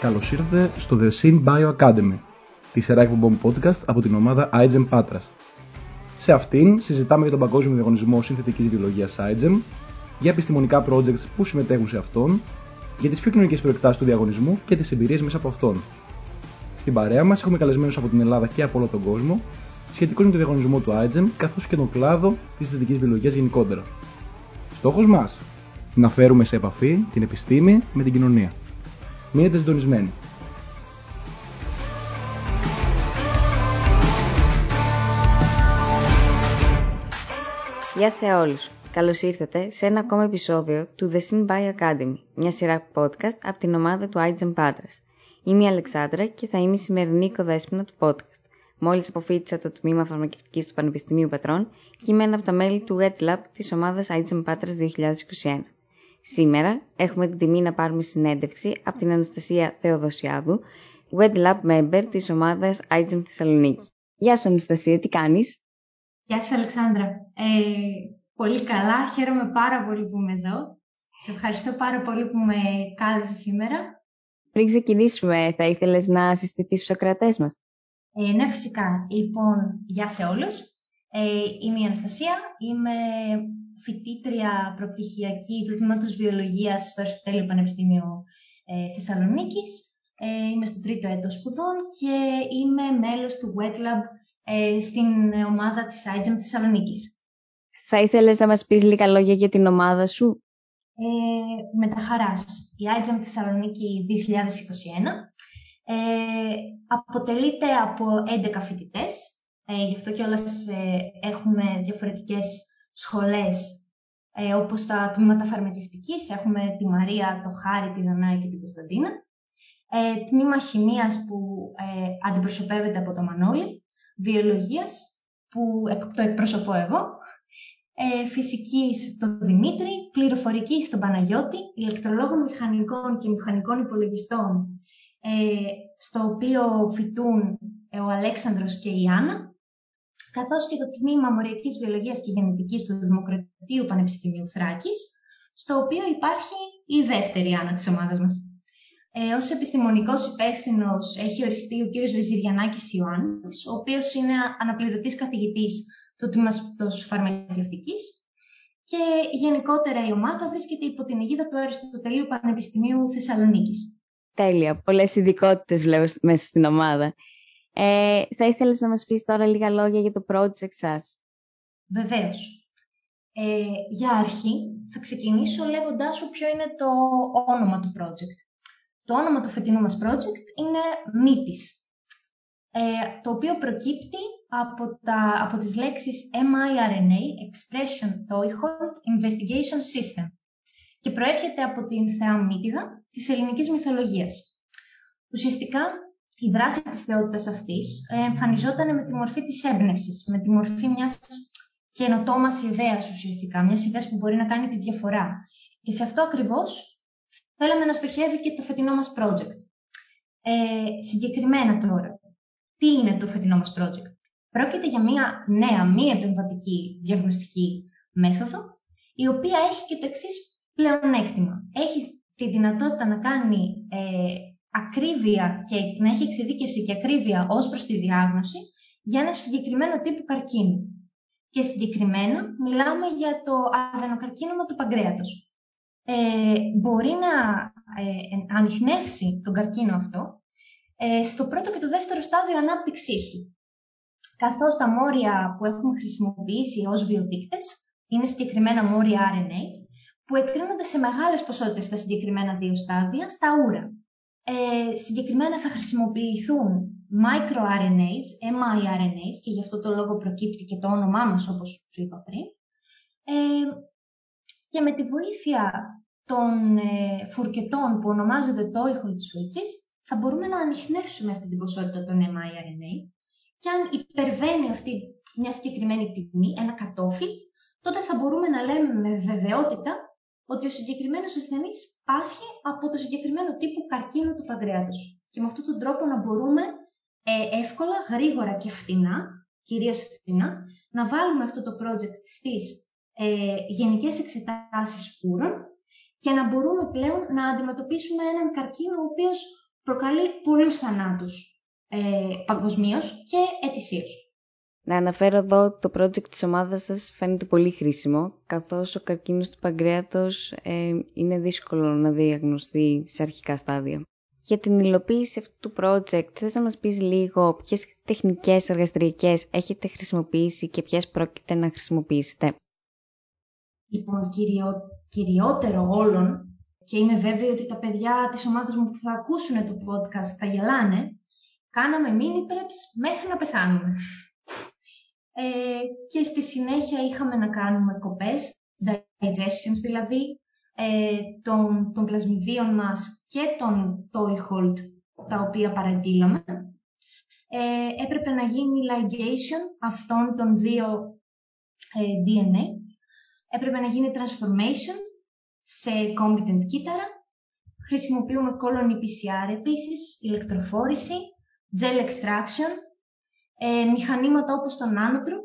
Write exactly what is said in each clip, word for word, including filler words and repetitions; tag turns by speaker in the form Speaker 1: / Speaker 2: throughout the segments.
Speaker 1: Καλώς ήρθατε στο The Syn Bio Academy, τη σειρά εκπομπών podcast από την ομάδα άιτζεμ Patras. Σε αυτήν συζητάμε για τον παγκόσμιο διαγωνισμό συνθετικής βιολογίας άιτζεμ, για επιστημονικά projects που συμμετέχουν σε αυτόν, για τις πιο κοινωνικές προεκτάσεις του διαγωνισμού και τις εμπειρίες μέσα από αυτόν. Στην παρέα μας έχουμε καλεσμένους από την Ελλάδα και από όλο τον κόσμο, σχετικώς με το διαγωνισμό του άιτζεμ καθώς και τον κλάδο της συνθετικής βιολογίας γενικότερα. Στόχος μας: να φέρουμε σε επαφή την επιστήμη με την κοινωνία. Μείνετε συντονισμένοι.
Speaker 2: Γεια σε όλους. Καλώς ήρθατε σε ένα ακόμα επεισόδιο του The Syn Bio Academy, μια σειρά podcast από την ομάδα του άιτζεμ Patras. Είμαι η Αλεξάνδρα και θα είμαι η σημερινή οικοδέσποινα του podcast. Μόλις αποφοίτησα το τμήμα φαρμακευτικής του Πανεπιστημίου Πατρών και είμαι ένα από τα μέλη του WetLab της ομάδας άιτζεμ Patras δύο χιλιάδες είκοσι ένα. Σήμερα έχουμε την τιμή να πάρουμε συνέντευξη από την Αναστασία Θεοδοσιάδου, WetLab member της ομάδας άιτζεμ Θεσσαλονίκη. Γεια σου Αναστασία, τι κάνεις?
Speaker 3: Γεια σου Αλεξάνδρα. Ε, πολύ καλά, χαίρομαι πάρα πολύ που είμαι εδώ. Σε ευχαριστώ πάρα πολύ που με κάλεσες σήμερα.
Speaker 2: Πριν ξεκινήσουμε, θα ήθελες να συστηθείς στους ακροατές μας?
Speaker 3: Ε, ναι, φυσικά. Λοιπόν, γεια σε όλους. Ε, είμαι η Αναστασία, είμαι φοιτήτρια προπτυχιακή του Τμήματος Βιολογίας στο Αριστοτέλειο Πανεπιστήμιο ε, Θεσσαλονίκης. Ε, είμαι στο τρίτο έτος σπουδών και είμαι μέλος του WetLab ε, στην ομάδα της άιτζεμ Θεσσαλονίκης.
Speaker 2: Θα ήθελες να μας πεις λίγα λόγια για την ομάδα σου?
Speaker 3: Ε, με τα χαράς. Η άιτζεμ Θεσσαλονίκη δύο χιλιάδες είκοσι ένα ε, αποτελείται από έντεκα φοιτητές. Ε, γι' αυτό κιόλας ε, έχουμε διαφορετικές σχολές, ε, όπως τα τμήματα φαρμακευτικής. Έχουμε τη Μαρία, το Χάρη, τη Δανάη και την Κωνσταντίνα. Ε, τμήμα χημείας που ε, αντιπροσωπεύεται από το Μανώλη. Βιολογίας που το εκπροσωπώ εγώ. Ε, φυσικής τον Δημήτρη. Πληροφορικής τον Παναγιώτη. Ηλεκτρολόγων μηχανικών και μηχανικών υπολογιστών, ε, στο οποίο φοιτούν ε, ο Αλέξανδρος και η Άννα, καθώς και το τμήμα Μοριακής Βιολογίας και Γενετικής του Δημοκρατίου Πανεπιστημίου Θράκης, στο οποίο υπάρχει η δεύτερη Άννα της ομάδας μας. Ε, ως επιστημονικός υπεύθυνος έχει οριστεί ο κύριος Βεζιριανάκης Ιωάννης, ο οποίος είναι αναπληρωτής καθηγητής του τμήματος φαρμακευτικής, και γενικότερα η ομάδα βρίσκεται υπό την αιγίδα του Αριστοτελείου Πανεπιστημίου Θεσσαλονίκης.
Speaker 2: Τέλεια, πολλές ειδικότητες βλέπω μέσα στην ομάδα. Ε, θα ήθελες να μας πεις τώρα λίγα λόγια για το project σας?
Speaker 3: Βεβαίως. Ε, για αρχή θα ξεκινήσω λέγοντάς σου ποιο είναι το όνομα του project. Το όνομα του φετινού μας project είναι μύτης, ε, το οποίο προκύπτει από, τα, από τις λέξεις εμ άι αρ εν έι, Expression Toihold Investigation System, και προέρχεται από την θεά Μύτιδα της ελληνικής μυθολογίας. Ουσιαστικά, η δράση της θεότητας αυτής εμφανιζόταν με τη μορφή της έμπνευσης, με τη μορφή μιας καινοτόμας ιδέας ουσιαστικά, μιας ιδέας που μπορεί να κάνει τη διαφορά. Και σε αυτό ακριβώς θέλαμε να στοχεύει και το φετινό μας project. Ε, συγκεκριμένα τώρα, τι είναι το φετινό μας project? Πρόκειται για μια νέα, μη επεμβατική διαγνωστική μέθοδο, η οποία έχει και το εξής πλεονέκτημα. Έχει τη δυνατότητα να κάνει ε, ακρίβεια και να έχει εξειδίκευση και ακρίβεια ως προς τη διάγνωση για ένα συγκεκριμένο τύπου καρκίνου. Και συγκεκριμένα μιλάμε για το αδενοκαρκίνωμα του παγκρέατος. Ε, μπορεί να ε, ανιχνεύσει τον καρκίνο αυτό ε, στο πρώτο και το δεύτερο στάδιο ανάπτυξής του. Καθώς τα μόρια που έχουμε χρησιμοποιήσει ως βιοδείκτες είναι συγκεκριμένα μόρια αρ εν έι, που εκρίνονται σε μεγάλες ποσότητες στα συγκεκριμένα δύο στάδια, στα ούρα. Ε, συγκεκριμένα θα χρησιμοποιηθούν microRNAs, εμ άι αρ εν έι, και γι' αυτό το λόγο προκύπτει και το όνομά μας, όπως σου είπα πριν. Ε, και με τη βοήθεια των ε, φουρκετών που ονομάζονται Toihold switches, θα μπορούμε να ανιχνεύσουμε αυτή την ποσότητα των εμ άι αρ εν έι, και αν υπερβαίνει αυτή μια συγκεκριμένη τιμή, ένα κατόφλι, τότε θα μπορούμε να λέμε με βεβαιότητα ότι ο συγκεκριμένος ασθενής πάσχει από το συγκεκριμένο τύπο καρκίνο του παγκρέατος. Και με αυτόν τον τρόπο να μπορούμε ε, εύκολα, γρήγορα και φτηνά, κυρίως φτηνά, να βάλουμε αυτό το project στις ε, γενικές εξετάσεις σπούρων και να μπορούμε πλέον να αντιμετωπίσουμε έναν καρκίνο ο οποίος προκαλεί πολλούς θανάτους ε, παγκοσμίως και ετησίως.
Speaker 2: Να αναφέρω εδώ το project της ομάδας σας φαίνεται πολύ χρήσιμο, καθώς ο καρκίνος του παγκρέατος ε, είναι δύσκολο να διαγνωστεί σε αρχικά στάδια. Για την υλοποίηση αυτού του project, θες να μας πεις λίγο ποιες τεχνικές εργαστηριακές έχετε χρησιμοποιήσει και ποιες πρόκειται να χρησιμοποιήσετε?
Speaker 3: Λοιπόν, κυριο, κυριότερο όλων, και είμαι βέβαιη ότι τα παιδιά της ομάδας μου που θα ακούσουν το podcast θα γελάνε, κάναμε mini preps μέχρι να πεθάνουμε. Ε, και στη συνέχεια είχαμε να κάνουμε κοπές, digestions δηλαδή, ε, των, των πλασμιδίων μας και των toihold, τα οποία παραγγείλαμε. Ε, έπρεπε να γίνει ligation αυτών των δύο ε, ντι εν έι. Έπρεπε να γίνει transformation σε competent κύτταρα. Χρησιμοποιούμε colony πι σι αρ επίσης, ηλεκτροφόρηση, gel extraction, ε, μηχανήματα όπως το nanodrop.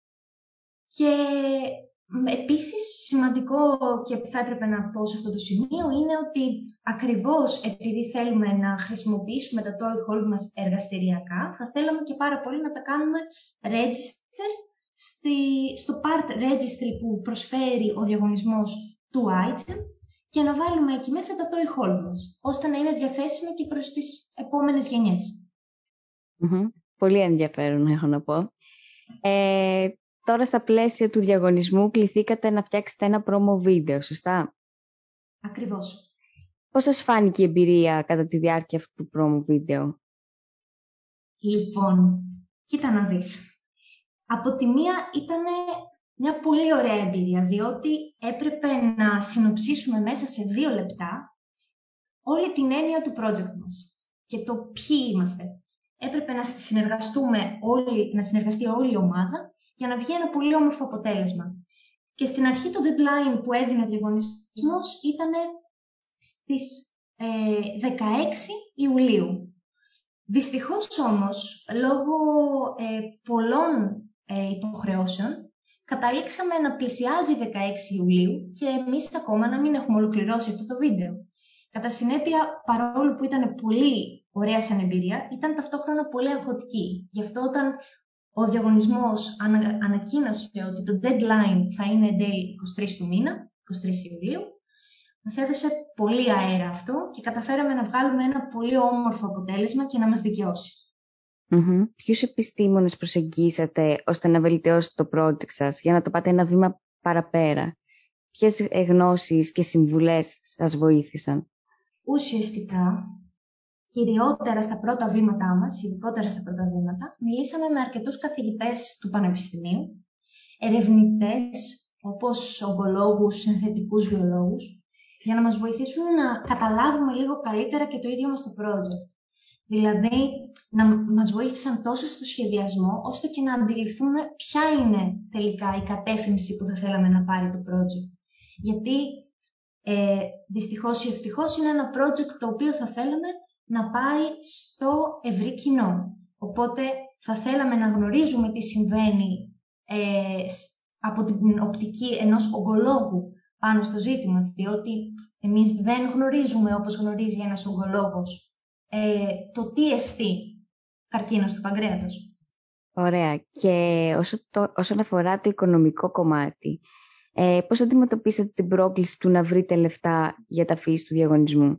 Speaker 3: Και επίσης σημαντικό και θα έπρεπε να πω σε αυτό το σημείο είναι ότι ακριβώς επειδή θέλουμε να χρησιμοποιήσουμε τα toihold μας εργαστηριακά, θα θέλαμε και πάρα πολύ να τα κάνουμε register στη, στο part registry που προσφέρει ο διαγωνισμός του iGEM και να βάλουμε εκεί μέσα τα toihold μας, ώστε να είναι διαθέσιμα και προς τις επόμενες γενιές.
Speaker 2: Mm-hmm. Πολύ ενδιαφέρον έχω να πω. Ε, τώρα στα πλαίσια του διαγωνισμού κληθήκατε να φτιάξετε ένα promo βίντεο, σωστά?
Speaker 3: Ακριβώς.
Speaker 2: Πώς σας φάνηκε η εμπειρία κατά τη διάρκεια αυτού του promo βίντεο?
Speaker 3: Λοιπόν, κοίτα να δεις. Από τη μία ήταν μια πολύ ωραία εμπειρία, διότι έπρεπε να συνοψίσουμε μέσα σε δύο λεπτά όλη την έννοια του project μας και το ποιοι είμαστε. Έπρεπε να συνεργαστούμε όλοι, να συνεργαστεί όλη η ομάδα για να βγει ένα πολύ όμορφο αποτέλεσμα. Και στην αρχή το deadline που έδινε ο διαγωνισμός ήταν στις ε, δεκαέξι Ιουλίου. Δυστυχώς όμως, λόγω ε, πολλών ε, υποχρεώσεων, καταλήξαμε να πλησιάζει δεκαέξι Ιουλίου και εμείς ακόμα να μην έχουμε ολοκληρώσει αυτό το βίντεο. Κατά συνέπεια, παρόλο που ήταν πολύ ωραία σαν εμπειρία, ήταν ταυτόχρονα πολύ αγχωτική. Γι' αυτό όταν ο διαγωνισμός ανα, ανακοίνωσε ότι το deadline θα είναι εν τέλει είκοσι τρεις του μήνα, είκοσι τρεις Ιουλίου, μας έδωσε πολύ αέρα αυτό και καταφέραμε να βγάλουμε ένα πολύ όμορφο αποτέλεσμα και να μας δικαιώσει.
Speaker 2: Mm-hmm. Ποιους επιστήμονες προσεγγίσατε ώστε να βελτιώσετε το project σας για να το πάτε ένα βήμα παραπέρα? Ποιες γνώσεις και συμβουλές σας βοήθησαν?
Speaker 3: Ουσιαστικά, κυριότερα στα πρώτα βήματά μας, ειδικότερα στα πρώτα βήματα, μιλήσαμε με αρκετούς καθηγητές του Πανεπιστημίου, ερευνητές όπως ογκολόγους, συνθετικούς βιολόγους, για να μας βοηθήσουν να καταλάβουμε λίγο καλύτερα και το ίδιο μας το project. Δηλαδή, να μας βοήθησαν τόσο στο σχεδιασμό, ώστε και να αντιληφθούμε ποια είναι τελικά η κατεύθυνση που θα θέλαμε να πάρει το project. Γιατί, ε, δυστυχώς ή ευτυχώς, είναι ένα project το οποίο θα θέλαμε να πάει στο ευρύ κοινό. Οπότε, θα θέλαμε να γνωρίζουμε τι συμβαίνει ε, από την οπτική ενός ογκολόγου πάνω στο ζήτημα, διότι εμείς δεν γνωρίζουμε, όπως γνωρίζει ένας ογκολόγος, ε, το τι εστί καρκίνος του παγκρέατος.
Speaker 2: Ωραία. Και όσο το, όσον αφορά το οικονομικό κομμάτι, ε, πώς αντιμετωπίσατε την πρόκληση του να βρείτε λεφτά για τα fees του διαγωνισμού?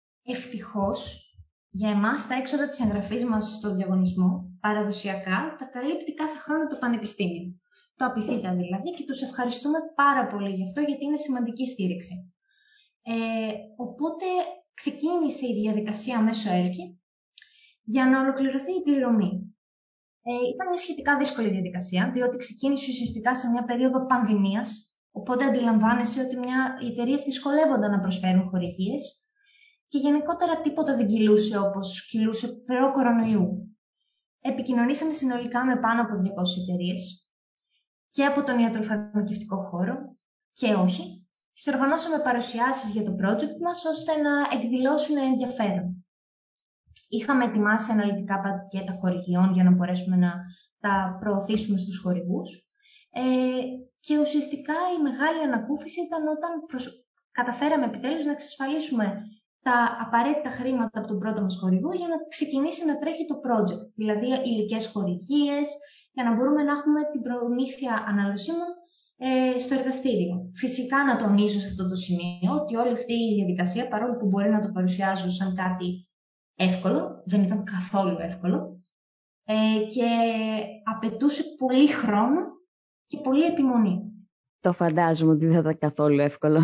Speaker 3: Ευτυχώς, για εμάς τα έξοδα της εγγραφής μας στο διαγωνισμό, παραδοσιακά, τα καλύπτει κάθε χρόνο το Πανεπιστήμιο. Το Απιθύτα δηλαδή, και τους ευχαριστούμε πάρα πολύ γι' αυτό, γιατί είναι σημαντική στήριξη. Ε, οπότε ξεκίνησε η διαδικασία μέσω ΕΛΚΙ για να ολοκληρωθεί η πληρωμή. Ε, ήταν μια σχετικά δύσκολη διαδικασία, διότι ξεκίνησε ουσιαστικά σε μια περίοδο πανδημίας, οπότε αντιλαμβάνεσαι ότι μια, οι εταιρείες δυσκολεύονταν να προσφέρουν χορηγίες και γενικότερα τίποτα δεν κυλούσε όπως κυλούσε προ-κορονοϊού. Επικοινωνήσαμε συνολικά με πάνω από διακόσιες εταιρείες και από τον ιατροφαρμακευτικό χώρο και όχι, και οργανώσαμε παρουσιάσεις για το project μας ώστε να εκδηλώσουν ενδιαφέρον. Είχαμε ετοιμάσει αναλυτικά πακέτα χορηγιών για να μπορέσουμε να τα προωθήσουμε στους χορηγούς ε, και ουσιαστικά η μεγάλη ανακούφιση ήταν όταν προσ... καταφέραμε επιτέλους να εξασφαλίσουμε τα απαραίτητα χρήματα από τον πρώτο μας χορηγό για να ξεκινήσει να τρέχει το project. Δηλαδή υλικές χορηγίες, για να μπορούμε να έχουμε την προμήθεια αναλωσίμων ε, στο εργαστήριο. Φυσικά να τονίσω σε αυτό το σημείο ότι όλη αυτή η διαδικασία, παρόλο που μπορεί να το παρουσιάζω σαν κάτι εύκολο, δεν ήταν καθόλου εύκολο ε, και απαιτούσε πολύ χρόνο και πολύ επιμονή.
Speaker 2: Το φαντάζομαι ότι δεν θα ήταν καθόλου εύκολο.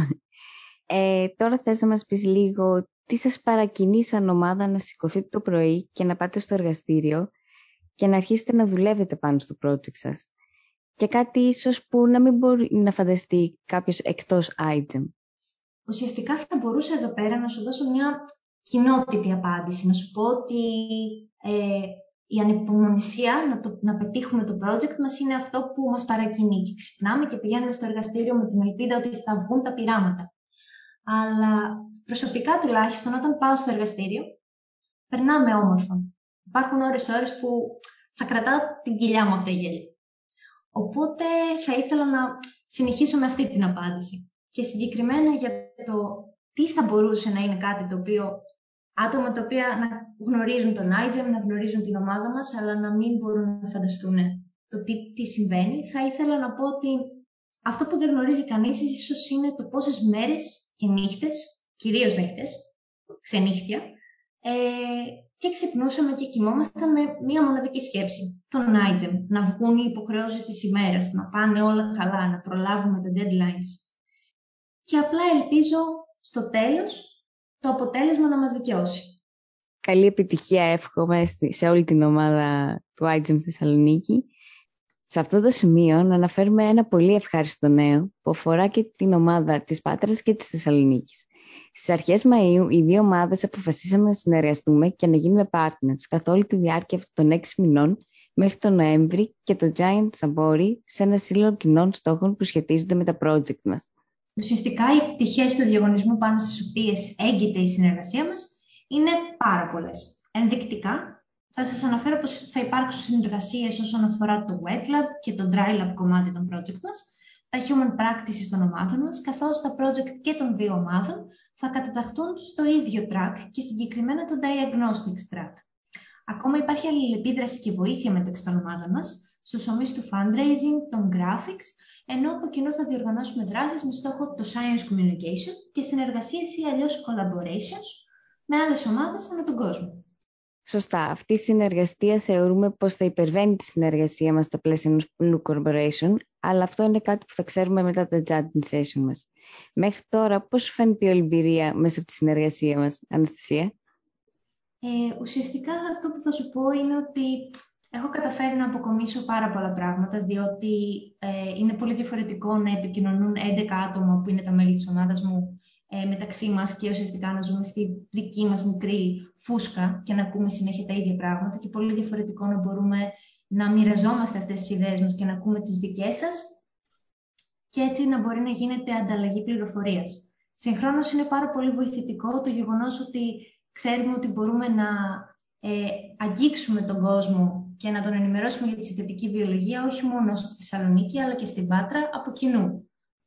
Speaker 2: Ε, τώρα θες να μας πεις λίγο τι σας παρακινεί σαν ομάδα να σηκωθείτε το πρωί και να πάτε στο εργαστήριο και να αρχίσετε να δουλεύετε πάνω στο project σας. Και κάτι ίσως που να μην μπορεί να φανταστεί κάποιος εκτός iGEM.
Speaker 3: Ουσιαστικά θα μπορούσα εδώ πέρα να σου δώσω μια κοινότυπη απάντηση. Να σου πω ότι ε, η ανυπομονησία να, το, να πετύχουμε το project μας είναι αυτό που μας παρακινεί. Και ξυπνάμε και πηγαίνουμε στο εργαστήριο με την ελπίδα ότι θα βγουν τα πειράματα. Αλλά προσωπικά τουλάχιστον όταν πάω στο εργαστήριο, περνάμε όμορφα. Υπάρχουν ώρες-ώρες που θα κρατάω την κοιλιά μου από τα γέλια. Οπότε θα ήθελα να συνεχίσω με αυτή την απάντηση. Και συγκεκριμένα για το τι θα μπορούσε να είναι κάτι το οποίο άτομα τα οποία να γνωρίζουν τον iGEM, να γνωρίζουν την ομάδα μας, αλλά να μην μπορούν να φανταστούν το τι, τι συμβαίνει, θα ήθελα να πω ότι αυτό που δεν γνωρίζει κανείς ίσως είναι το πόσες μέρες και νύχτες, κυρίως νύχτες, ξενύχτια, ε, και ξυπνούσαμε και κοιμόμασταν με μία μοναδική σκέψη, τον iGEM, να βγουν οι υποχρεώσεις της ημέρας, να πάνε όλα καλά, να προλάβουμε τα deadlines. Και απλά ελπίζω στο τέλος το αποτέλεσμα να μας δικαιώσει.
Speaker 2: Καλή επιτυχία εύχομαι σε όλη την ομάδα του iGEM Θεσσαλονίκη. Σε αυτό το σημείο να αναφέρουμε ένα πολύ ευχάριστο νέο που αφορά και την ομάδα της Πάτρας και της Θεσσαλονίκης. Στις αρχές Μαΐου οι δύο ομάδες αποφασίσαμε να συνεργαστούμε και να γίνουμε partners καθ' όλη τη διάρκεια αυτών των έξι μηνών μέχρι τον Νοέμβρη και το Giant Sambori σε ένα σύλλογο κοινών στόχων που σχετίζονται με τα project μας.
Speaker 3: Ουσιαστικά οι πτυχές του διαγωνισμού πάνω στις οποίες έγκυται η συνεργασία μας είναι πάρα πολλές. Ενδεικτικά, θα σας αναφέρω πως θα υπάρξουν συνεργασίες όσον αφορά το Wet Lab και το Dry Lab κομμάτι των project μας, τα Human Practices των ομάδων μας, καθώς τα project και των δύο ομάδων θα καταταχθούν στο ίδιο track και συγκεκριμένα το Diagnostics track. Ακόμα υπάρχει αλληλεπίδραση και βοήθεια μεταξύ των ομάδων μας, στους ομίλους του fundraising, των graphics, ενώ από κοινού θα διοργανώσουμε δράσεις με στόχο το science communication και συνεργασίες ή αλλιώς collaborations με άλλες ομάδες ανά τον κόσμο.
Speaker 2: Σωστά. Αυτή η συνεργασία θεωρούμε πως θα υπερβαίνει τη συνεργασία μας στα πλαίσια ενός Blue Corporation, αλλά αυτό είναι κάτι που θα ξέρουμε μετά τα judging session μας. Μέχρι τώρα, πώς σου φαίνεται η όλη εμπειρία μέσα από τη συνεργασία μας, Αναστασία?
Speaker 3: Ε, ουσιαστικά αυτό που θα σου πω είναι ότι έχω καταφέρει να αποκομίσω πάρα πολλά πράγματα, διότι ε, είναι πολύ διαφορετικό να επικοινωνούν έντεκα άτομα που είναι τα μέλη της ομάδας μου ε, μεταξύ μας και ουσιαστικά να ζούμε στη δική μας μικρή φούσκα και να ακούμε συνέχεια τα ίδια πράγματα και πολύ διαφορετικό να μπορούμε να μοιραζόμαστε αυτές τις ιδέες μας και να ακούμε τις δικές σας και έτσι να μπορεί να γίνεται ανταλλαγή πληροφορίας. Συγχρόνως είναι πάρα πολύ βοηθητικό το γεγονός ότι ξέρουμε ότι μπορούμε να ε, αγγίξουμε τον κόσμο και να τον ενημερώσουμε για τη συνθετική βιολογία όχι μόνο στη Θεσσαλονίκη αλλά και στην Πάτρα από κοινού.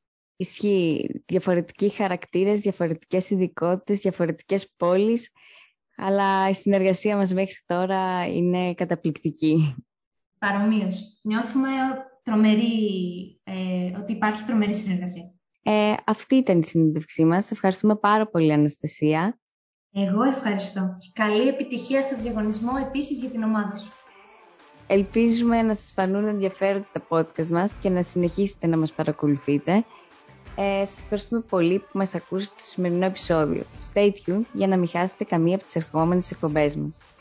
Speaker 2: Ισχύει. Διαφορετικοί χαρακτήρες, διαφορετικές ειδικότητες, διαφορετικές πόλεις, αλλά η συνεργασία μας μέχρι τώρα είναι καταπληκτική.
Speaker 3: Παρομοίως. Νιώθουμε τρομερή, ε, ότι υπάρχει τρομερή συνεργασία.
Speaker 2: Ε, αυτή ήταν η συνέντευξή μας. Ευχαριστούμε πάρα πολύ, Αναστασία.
Speaker 3: Εγώ ευχαριστώ. Και καλή επιτυχία στο διαγωνισμό επίσης για την ομάδα σου.
Speaker 2: Ελπίζουμε να σας φανούν ενδιαφέροντα τα podcast μας και να συνεχίσετε να μας παρακολουθείτε. Ε, σας ευχαριστούμε πολύ που μας ακούσατε στο σημερινό επεισόδιο. Stay tuned για να μην χάσετε καμία από τις ερχόμενες εκπομπές μας.